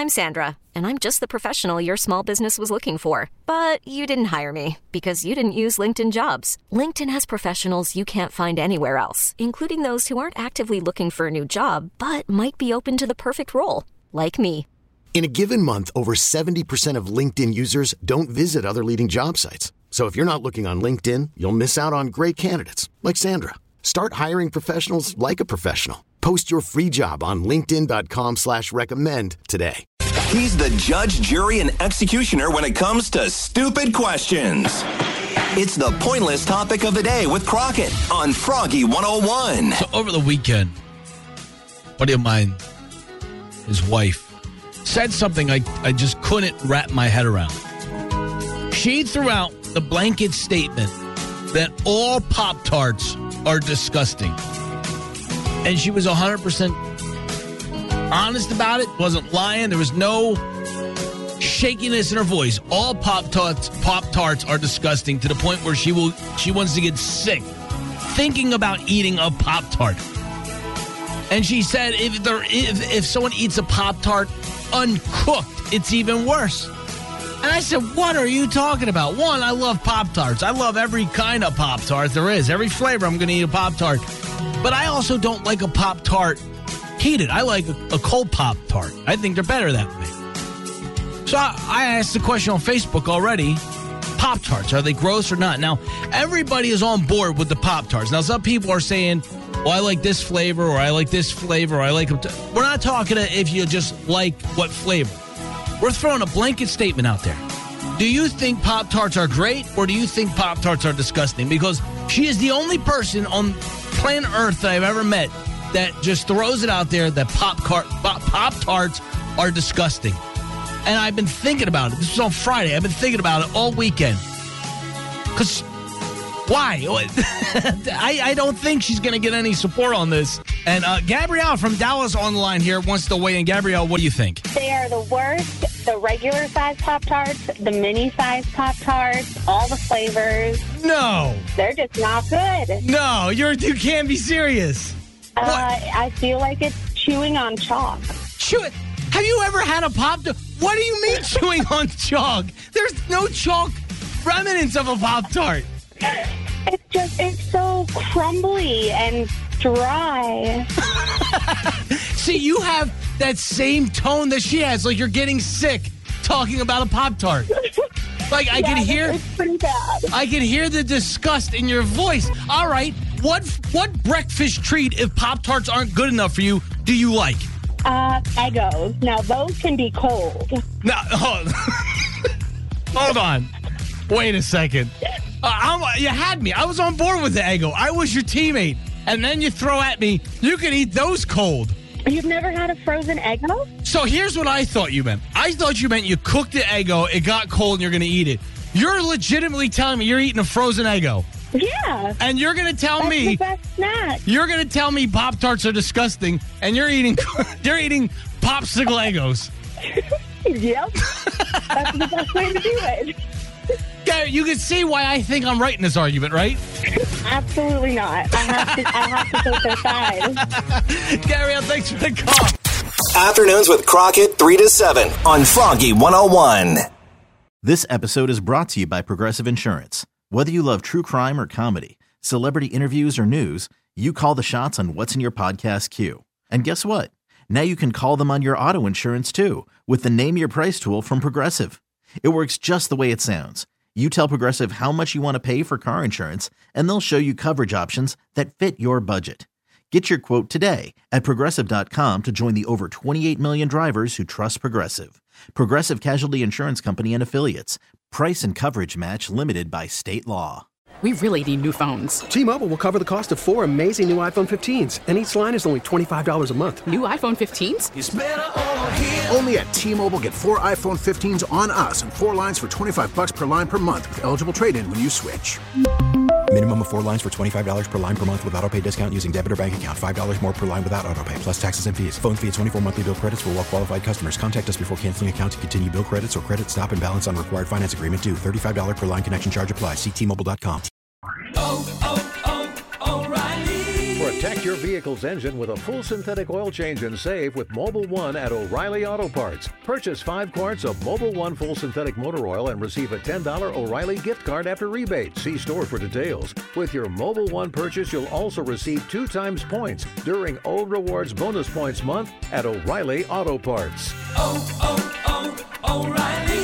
I'm Sandra, and I'm just the professional your small business was looking for. But you didn't hire me because you didn't use LinkedIn Jobs. LinkedIn has professionals you can't find anywhere else, including those who aren't actively looking for a new job, but might be open to the perfect role, like me. In a given month, over 70% of LinkedIn users don't visit other leading job sites. So if you're not looking on LinkedIn, you'll miss out on great candidates like Sandra. Start hiring professionals like a professional. Post your free job on linkedin.com/recommend today. He's the judge, jury, and executioner when it comes to stupid questions. It's the pointless topic of the day with Crockett on Froggy 101. So over the weekend, a buddy of mine, his wife, said something I just couldn't wrap my head around. She threw out the blanket statement that all Pop-Tarts are disgusting. And she was 100% honest about it, wasn't lying. There was no shakiness in her voice. All Pop-Tarts are disgusting to the point where she wants to get sick thinking about eating a Pop-Tart. And she said if someone eats a Pop-Tart uncooked, it's even worse. And I said, what are you talking about? One, I love Pop-Tarts. I love every kind of Pop-Tart there is. Every flavor, I'm going to eat a Pop-Tart. But I also don't like a Pop-Tart heated. I like a cold Pop-Tart. I think they're better that way. So I asked the question on Facebook already. Pop-Tarts, are they gross or not? Now, everybody is on board with the Pop-Tarts. Now, some people are saying, well, I like this flavor, or I like this flavor, or I like them. We're not talking if you just like what flavor. We're throwing a blanket statement out there. Do you think Pop-Tarts are great, or do you think Pop-Tarts are disgusting? Because she is the only person on planet Earth that I've ever met that just throws it out there that Pop-Tarts are disgusting. And I've been thinking about it. This was on Friday. I've been thinking about it all weekend. Because why? I don't think she's going to get any support on this. And Gabrielle from Dallas on the line here wants to weigh in. Gabrielle, what do you think? They are the worst. The regular size Pop-Tarts, the mini size Pop-Tarts, all the flavors. No. They're just not good. No, you can't be serious. I feel like it's chewing on chalk. Have you ever had a Pop-Tart? What do you mean chewing on chalk? There's no chalk remnants of a Pop-Tart. It's so crumbly and dry. See, you have that same tone that she has, like you're getting sick talking about a Pop-Tart. Like I can hear, it's pretty bad. I can hear the disgust in your voice. All right, what breakfast treat, if Pop-Tarts aren't good enough for you, do you like? Eggos. Now those can be cold. Now, hold on. Wait a second. You had me. I was on board with the Eggo. I was your teammate. And then you throw at me, you can eat those cold. You've never had a frozen Eggo? So here's what I thought you meant. I thought you meant you cooked the Eggo, it got cold, and you're going to eat it. You're legitimately telling me you're eating a frozen Eggo. Yeah. And you're going to tell That's me the best snack. You're going to tell me Pop-Tarts are disgusting, and you're eating popsicle Eggos. Yep. That's the best way to do it. Gary, you can see why I think I'm right in this argument, right? Absolutely not. I have to take their side. Gary, thanks for the call. Afternoons with Crockett, 3 to 7 on Froggy 101. This episode is brought to you by Progressive Insurance. Whether you love true crime or comedy, celebrity interviews or news, you call the shots on what's in your podcast queue. And guess what? Now you can call them on your auto insurance too with the Name Your Price tool from Progressive. It works just the way it sounds. You tell Progressive how much you want to pay for car insurance, and they'll show you coverage options that fit your budget. Get your quote today at Progressive.com to join the over 28 million drivers who trust Progressive. Progressive Casualty Insurance Company and Affiliates. Price and coverage match limited by state law. We really need new phones. T-Mobile will cover the cost of 4 amazing new iPhone 15s, and each line is only $25 a month. New iPhone 15s? It's better over here. Only at T-Mobile, get 4 iPhone 15s on us and 4 lines for $25 per line per month with eligible trade-in when you switch. Minimum of 4 lines for $25 per line per month with autopay discount using debit or bank account. $5 more per line without autopay, plus taxes and fees. Phone fee at 24 monthly bill credits for well-qualified customers. Contact us before canceling account to continue bill credits or credit stop and balance on required finance agreement due. $35 per line connection charge applies. See T-Mobile.com. O'Reilly. For a Protect your vehicle's engine with a full synthetic oil change and save with Mobil 1 at O'Reilly Auto Parts. Purchase 5 quarts of Mobil 1 full synthetic motor oil and receive a $10 O'Reilly gift card after rebate. See store for details. With your Mobil 1 purchase, you'll also receive 2 times points during O Rewards Bonus Points Month at O'Reilly Auto Parts. O'Reilly